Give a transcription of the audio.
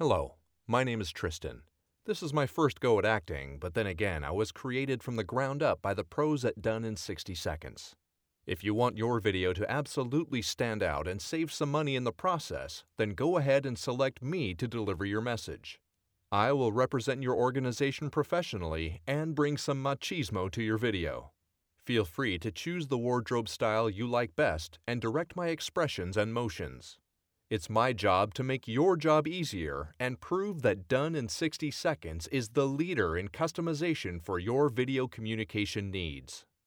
Hello, my name is Tristan. This is my first go at acting, but then again, I was created from the ground up by the pros at Done in 60 Seconds. If you want your video to absolutely stand out and save some money in the process, then go ahead and select me to deliver your message. I will represent your organization professionally and bring some machismo to your video. Feel free to choose the wardrobe style you like best and direct my expressions and motions. It's my job to make your job easier and prove that Done in 60 Seconds is the leader in customization for your video communication needs.